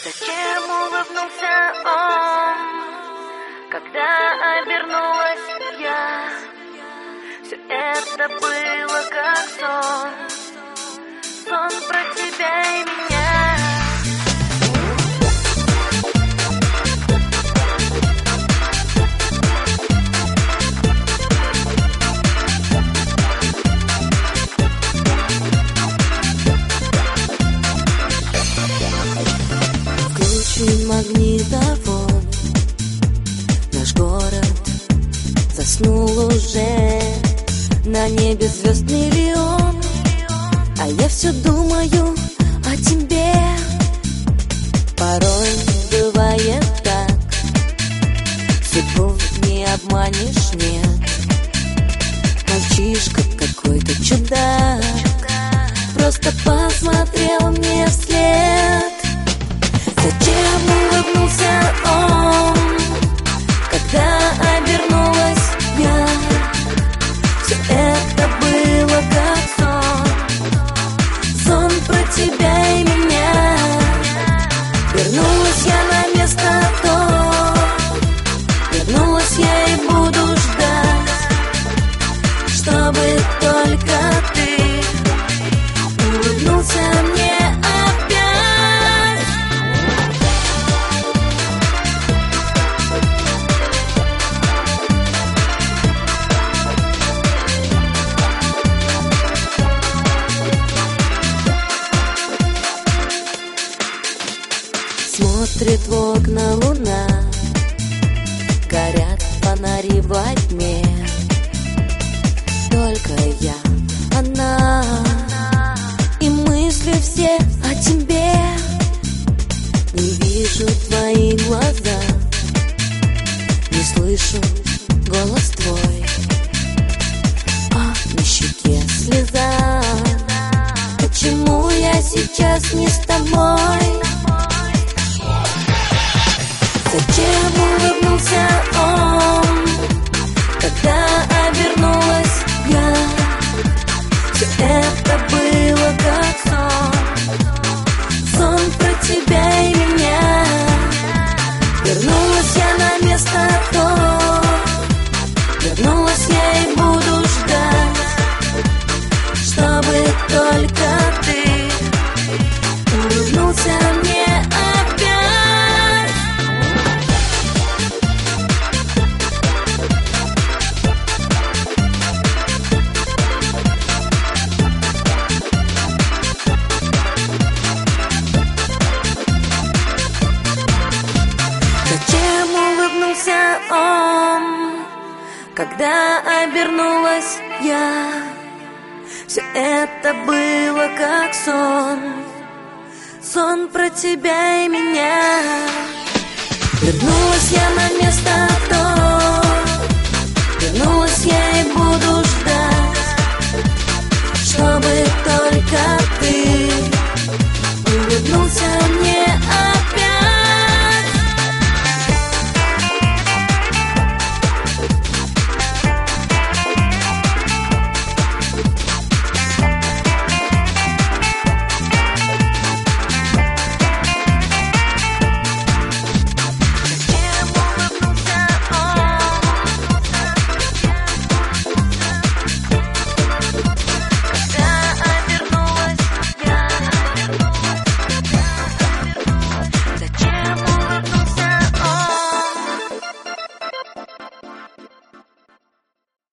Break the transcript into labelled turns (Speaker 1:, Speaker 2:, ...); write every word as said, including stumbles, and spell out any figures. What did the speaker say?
Speaker 1: Зачем улыбнулся он, когда обернулась я? Все это было как сон, сон про тебя и меня.
Speaker 2: Включи магнитофон, наш город заснул уже, на небе звезд миллион, а я все думаю о тебе. Порой бывает так, судьбу не обманешь, нет. Мальчишка какой-то чудак, просто посмотрел мне вслед. Зачем улыбнулся он, когда обернулась я? Все это было как сон, сон про тебя и меня. Вернулась я на место то, вернулась я и буду ждать, чтобы только ты улыбнулся мне. Смотрит в окна луна, горят фонари во тьме. Только я, она, и мысли все о тебе. Не вижу твои глаза, не слышу голос твой, а на щеке слеза. Почему я сейчас не с тобой? Зачем улыбнулся он, когда обернулась я? Все это было как сон, сон про тебя и меня. Вернулась я на место то, вернулась я и буду ждать, чтобы только ты улыбнулся мне. Он, когда обернулась я, все это было как сон, сон про тебя и меня. Вернулась я на место то, вернулась я и буду ждать, чтобы только ты улыбнулся.